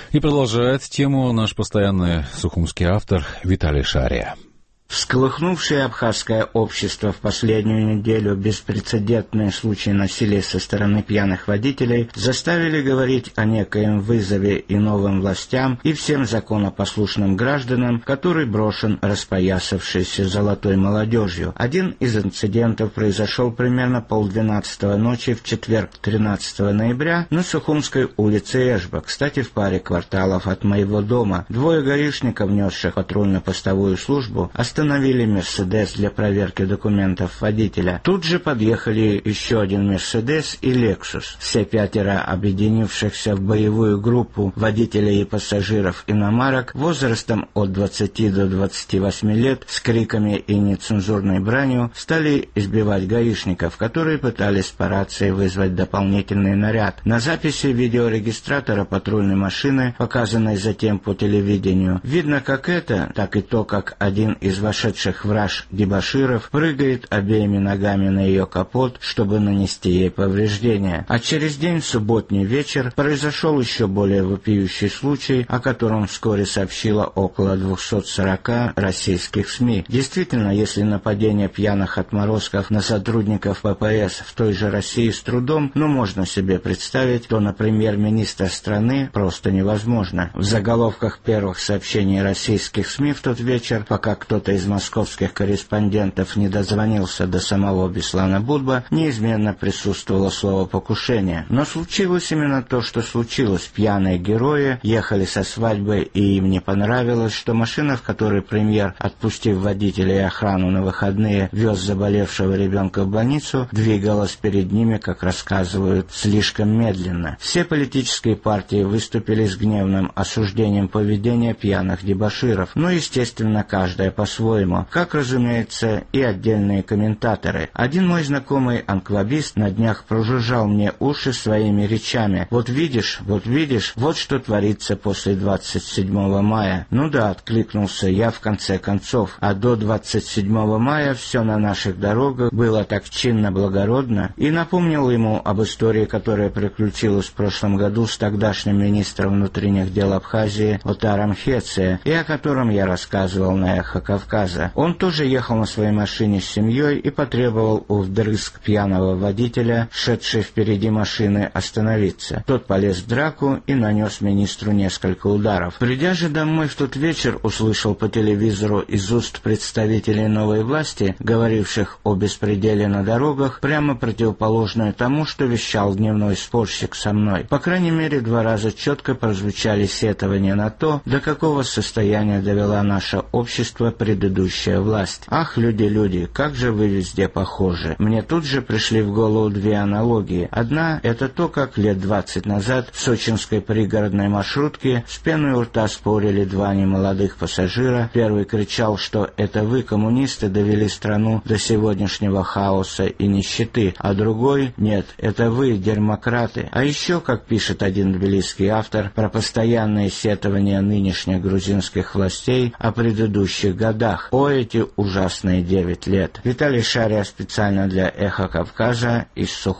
И продолжает тему наш постоянный сухумский автор Виталий Шария. Всколыхнувшее абхазское общество в последнюю неделю беспрецедентные случаи насилия со стороны пьяных водителей заставили говорить о некоем вызове и новым властям и всем законопослушным гражданам, который брошен распоясавшейся золотой молодежью. Один из инцидентов произошел примерно 11:30 ночи в четверг, 13 ноября, на Сухумской улице Эшба, кстати, в паре кварталов от моего дома. Двое гаишников, несших патрульно-постовую службу, остановили «Мерседес» для проверки документов водителя. Тут же подъехали еще один «Мерседес» и «Лексус». Все пятеро объединившихся в боевую группу водителей и пассажиров иномарок возрастом от 20 до 28 лет с криками и нецензурной бранью стали избивать гаишников, которые пытались по рации вызвать дополнительный наряд. На записи видеорегистратора патрульной машины, показанной затем по телевидению, видно как это, так и то, как один из вошедших в раж дебоширов прыгает обеими ногами на ее капот, чтобы нанести ей повреждения. А через день, в субботний вечер, произошел еще более вопиющий случай, о котором вскоре сообщило около 240 российских СМИ. Действительно, если нападение пьяных отморозков на сотрудников ППС в той же России с трудом, но можно себе представить, то на премьер-министра страны просто невозможно. В заголовках первых сообщений российских СМИ в тот вечер, пока кто-то из московских корреспондентов не дозвонился до самого Беслана Будба, неизменно присутствовало слово «покушение». Но случилось именно то, что случилось. Пьяные герои ехали со свадьбы, и им не понравилось, что машина, в которой премьер, отпустив водителя и охрану на выходные, вез заболевшего ребенка в больницу, двигалась перед ними, как рассказывают, слишком медленно. Все политические партии выступили с гневным осуждением поведения пьяных дебоширов, но, естественно, каждая по-своему, как, разумеется, и отдельные комментаторы. Один мой знакомый анквабист на днях прожужжал мне уши своими речами. Вот видишь, вот что творится после 27 мая. Ну да, откликнулся я в конце концов, а до 27 мая все на наших дорогах было так чинно-благородно, и напомнил ему об истории, которая приключилась в прошлом году с тогдашним министром внутренних дел Абхазии Отаром Хеце, и о котором я рассказывал на «Эхо Кавказа». Он тоже ехал на своей машине с семьей и потребовал у вдрызг пьяного водителя, шедшей впереди машины, остановиться. Тот полез в драку и нанес министру несколько ударов. Придя же домой в тот вечер, услышал по телевизору из уст представителей новой власти, говоривших о беспределе на дорогах, прямо противоположное тому, что вещал дневной спорщик со мной. По крайней мере, 2 раза четко прозвучали сетования на то, до какого состояния довела наше общество предыдущая власть. Ах, люди, как же вы везде похожи. Мне тут же пришли в голову 2 аналогии. Одна — это то, как лет 20 назад в сочинской пригородной маршрутке с пеной у рта спорили 2 немолодых пассажира. Первый кричал, что это вы, коммунисты, довели страну до сегодняшнего хаоса и нищеты, а другой — нет, это вы, демократы. А еще, как пишет один тбилисский автор, про постоянные сетования нынешних грузинских властей о предыдущих годах. О, эти ужасные 9 лет. Виталий Шария специально для «Эхо Кавказа» из Сухуми.